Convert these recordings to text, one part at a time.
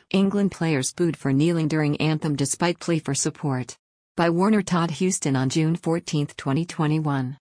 England players booed for kneeling during anthem despite plea for support. By Warner Todd Houston on June 14, 2021.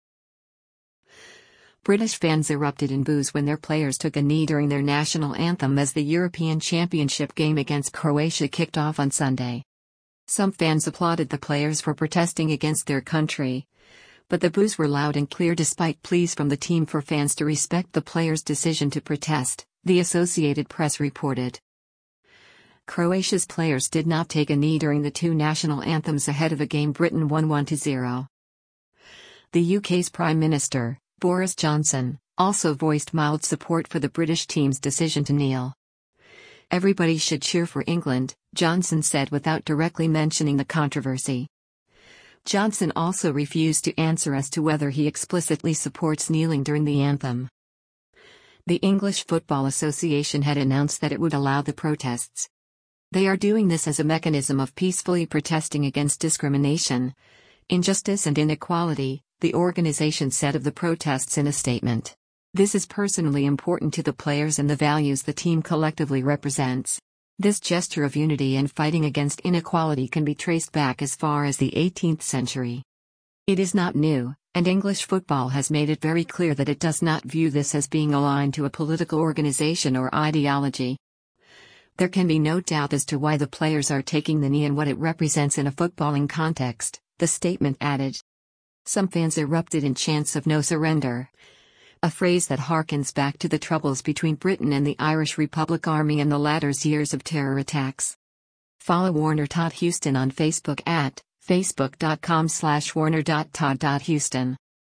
British fans erupted in boos when their players took a knee during their national anthem as the European Championship game against Croatia kicked off on Sunday. Some fans applauded the players for protesting against their country, but the boos were loud and clear despite pleas from the team for fans to respect the players' decision to protest, the Associated Press reported. Croatia's players did not take a knee during the two national anthems ahead of a game Britain won 1-0. The UK's Prime Minister, Boris Johnson, also voiced mild support for the British team's decision to kneel. "Everybody should cheer for England," Johnson said without directly mentioning the controversy. Johnson also refused to answer as to whether he explicitly supports kneeling during the anthem. The English Football Association had announced that it would allow the protests. "They are doing this as a mechanism of peacefully protesting against discrimination, injustice and inequality," the organization said of the protests in a statement. "This is personally important to the players and the values the team collectively represents. This gesture of unity and fighting against inequality can be traced back as far as the 18th century. It is not new, and English football has made it very clear that it does not view this as being aligned to a political organization or ideology. There can be no doubt as to why the players are taking the knee and what it represents in a footballing context," the statement added. Some fans erupted in chants of "No Surrender," a phrase that harkens back to the troubles between Britain and the Irish Republic Army in the latter's years of terror attacks. Follow Warner Todd Houston on Facebook at facebook.com/warner.todd.houston.